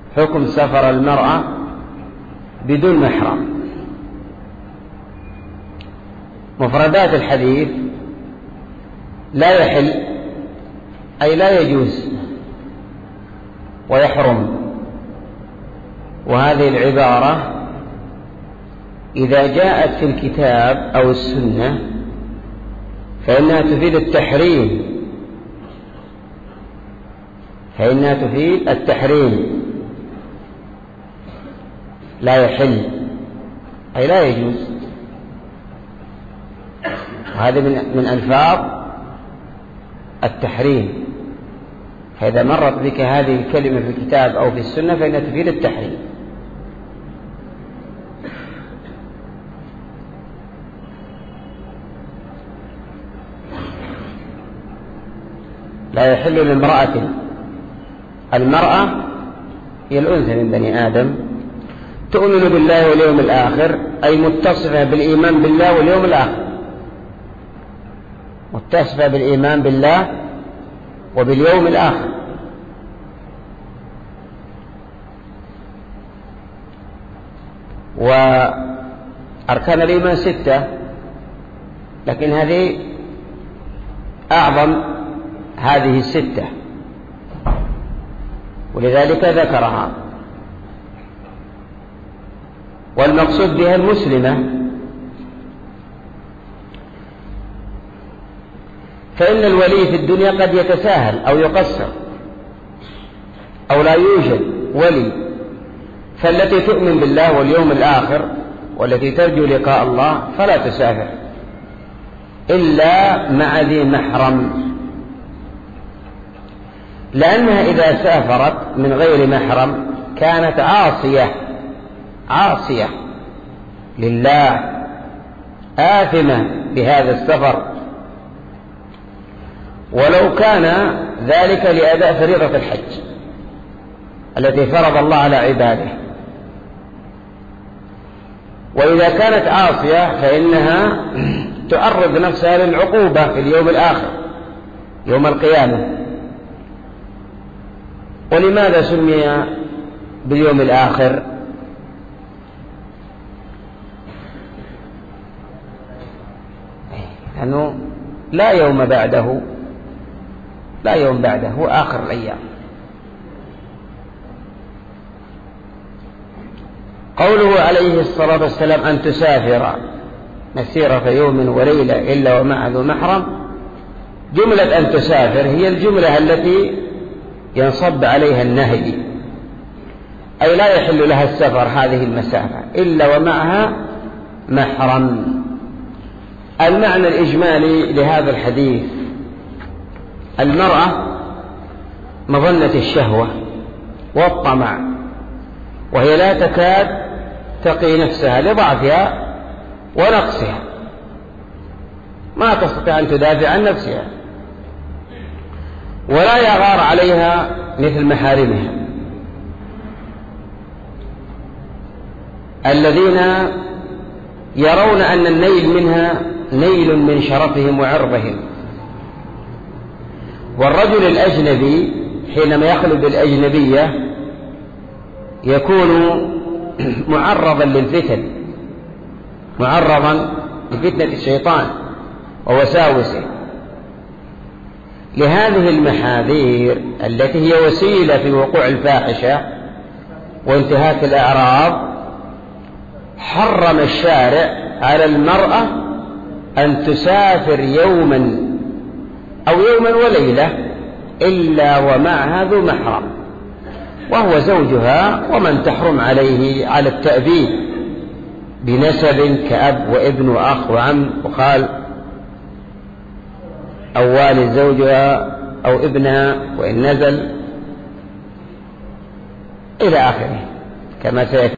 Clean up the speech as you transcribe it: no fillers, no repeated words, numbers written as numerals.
حكم سفر المرأة بدون محرم. مفردات الحديث: لا يحل أي لا يجوز ويحرم. وهذه العبارة إذا جاءت في الكتاب أو السنة فإنها تفيد التحريم، لا يحل أي لا يجوز. وهذا من ألفاظ التحريم. فإذا مرت بك هذه الكلمة في الكتاب أو في السنة فإنها تفيد التحريم. لا يحل لامرأة. المرأة هي الأنثى من بني آدم، تؤمن بالله واليوم الآخر، أي متصفة بالإيمان بالله واليوم الآخر، متصفة بالإيمان بالله وباليوم الآخر. وأركان الإيمان 6، لكن هذه أعظم هذه 6 ولذلك ذكرها. والمقصود بها المسلمة، فإن الولي في الدنيا قد يتساهل أو يقصر أو لا يوجد ولي، فالتي تؤمن بالله واليوم الآخر والتي ترجو لقاء الله فلا تسافر إلا مع ذي محرم، لأنها إذا سافرت من غير محرم كانت عاصية لله، آثمة بهذا السفر، ولو كان ذلك لأداء فريضة الحج التي فرض الله على عباده. وإذا كانت عاصية فإنها تعرض نفسها للعقوبة في اليوم الآخر يوم القيامة. ولماذا سمي باليوم الآخر؟ لأنه لا يوم بعده، هو آخر الأيام. قوله عليه الصلاة والسلام أن تسافر مسيرة يوم وليلة إلا ومع ذو محرم، جملة أن تسافر هي الجملة التي ينصب عليها النهي، أي لا يحل لها السفر هذه المسافة إلا ومعها محرم. المعنى الإجمالي لهذا الحديث: المرأة مظنة الشهوة والطمع، وهي لا تكاد تقي نفسها لضعفها ونقصها، ما تستطيع أن تدافع عن نفسها، ولا يغار عليها مثل محارمها الذين يرون أن النيل منها نيل من شرفهم وعرضهم. والرجل الأجنبي حينما يخلو بالأجنبية يكون معرضا للفتن، معرضا لفتنة الشيطان ووساوسه. لهذه المحاذير التي هي وسيلة في وقوع الفاحشة وانتهاك الأعراض، حرم الشارع على المرأة أن تسافر يوما أو يوما وليلة إلا ومعها ذو محرم، وهو زوجها، ومن تحرم عليه على التأبيد بنسب كأب وابن وأخ وعم وخال أو والد زوجها أو ابنها وإن نزل إلى آخره كما سيأتي.